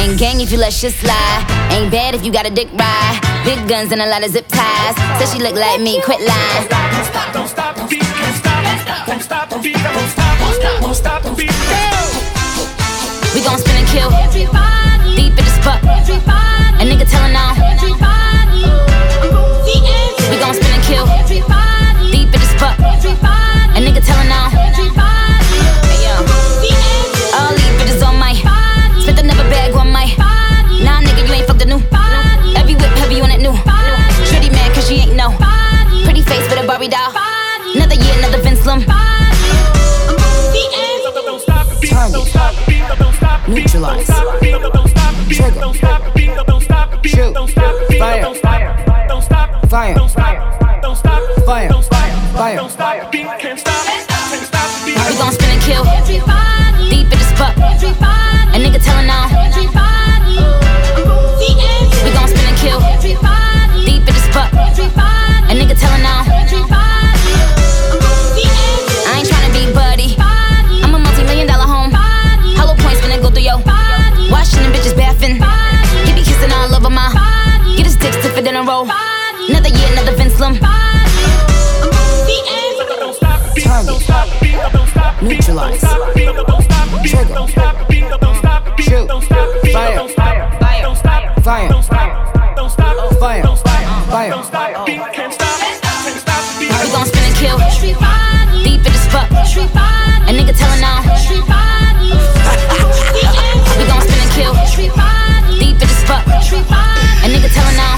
Ain't gang if you let shit slide. Ain't bad if you got a dick ride. Big guns and a lot of zip ties. Said she look like me, quit lying. Don't stop, don't stop the beat, can't stop. Won't stop the beat, won't stop, won't stop, won't stop the beat. We gon' spin and kill. Deep in the spot. A nigga tellin' on. We gon' spin and kill. Deep in the spot. A nigga tellin' on. Hey yo. All these bitches on my. Spent another bag on my. Nah nigga, you ain't fucked the new. Every whip heavy on it new. Shorty mad cause she ain't know. Pretty face with a Barbie doll. Another year, another Vince Lum. Don't stop the beat, don't stop the beat, don't stop the beat. Neutralize. Don't stop the beat, don't stop the beat, don't stop the beat. Shoot. Don't stop the beat, Fire. don't stop, don't stop, Fire. don't stop, don't stop, Fire. don't stop, Fire. don't stop the beat, can't stop the beat. We gon' spin and kill. Deep in the spot. A nigga tellin' on. We gon' spin and kill. Deep in the spot. A nigga tellin' on. I ain't tryna be buddy. I'm a multi-million-dollar home. Hollow points when I go through yo. Washing them bitches bathing. He be kissing all over my. Get his dick stiffer than a roll. Another year, another Vince Lum. Don't stop the beat, don't stop the beat, don't stop the beat. Neutralize. Don't stop the beat, don't stop the beat, don't stop the beat. Shoot. Don't stop the beat, Fire. don't stop, don't stop, Fire. don't stop, don't stop, Fire. don't stop, Fire. don't stop the beat, can't stop the beat. We gon' spin and kill. Deep in the spot. A nigga tellin' on. We gon' spin and kill. Deep in the spot. A nigga tellin' on.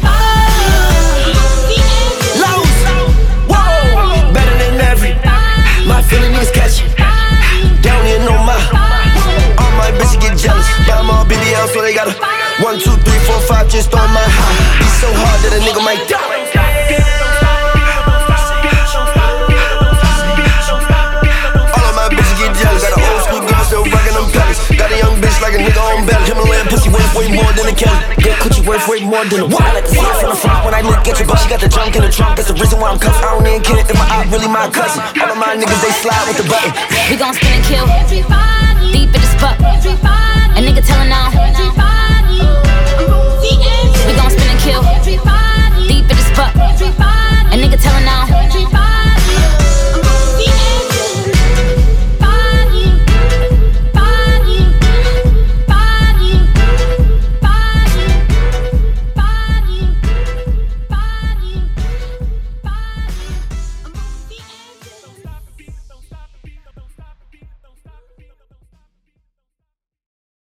Lows, whoa, better than every. My feeling is catchy. Down here, no my. All my bitches get jealous. Yeah, I'm all busy out, so they gotta 1, 2, 3, 4, 5 just on my high. He's so hard that a nigga might die. All of my bitches get jealous. Got an old school girl still rockin' them pellets. Got a young bitch like a nigga on belly. Himalayan pussy worth way more than a Kelly. Good coochie worth way more than a what? I like to see it from the front when I look at you, but she got the junk in the trunk. That's the reason why I'm cuffed. I don't even care if my op really my cousin. All of my niggas they slide with the button. We gon' spin and kill. Deep in